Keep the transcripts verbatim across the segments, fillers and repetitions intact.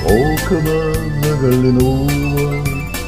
окна заглянула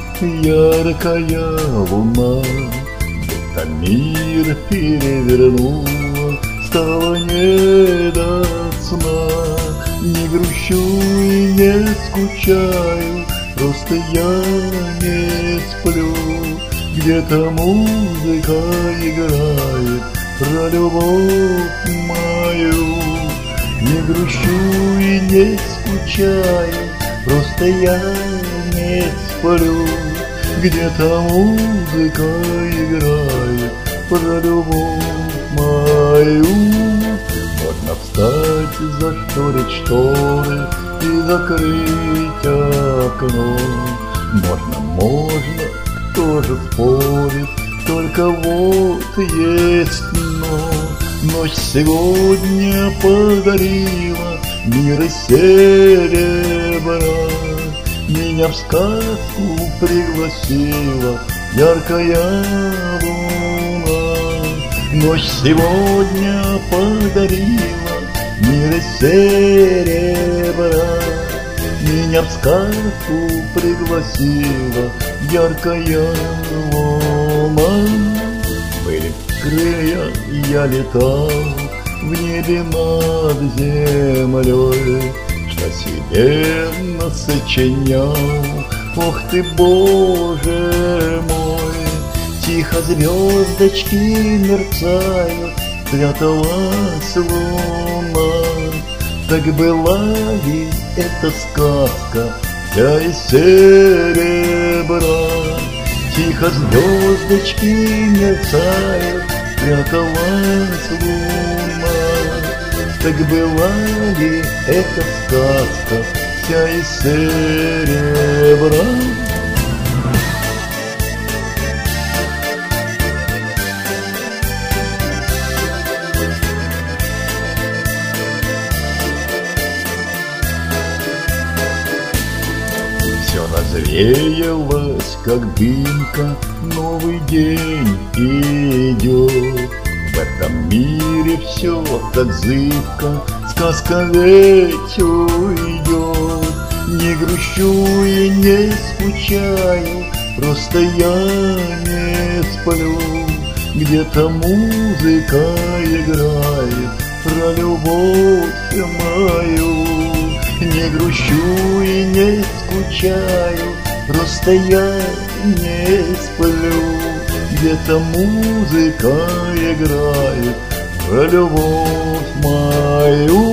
яркая луна, будто мир перевернула, стало не до сна. Не грущу и не скучаю, просто я не сплю. Где-то музыка играет про любовь мою. Не грущу и не скучаю, просто я не сплю. Где-то музыка играет про любовь мою. Можно встать, зашторить шторы и закрыть окно. Можно, можно тоже спорить, только вот есть но. Ночь сегодня подарила мир из серебра, меня в сказку пригласила яркая луна. Ночь сегодня подарила мир из серебра, меня в сказку пригласила яркая луна. Были крылья, я летал в небе над землей, что себе насочинял, ох ты, Боже мой. Тихо звездочки мерцают, пряталась луна. Так была ли эта сказка вся из серебра? Тихо звездочки мерцают, пряталась луна. Так была ли эта сказка вся из серебра? Все развеялось, как дымка, новый день идет. В этом мире все так зыбко, сказка ведь уйдет. Не грущу и не скучаю, просто я не сплю. Где-то музыка играет про любовь мою. Не грущу и не скучаю, просто я не сплю. Где-то музыка играет про любовь мою.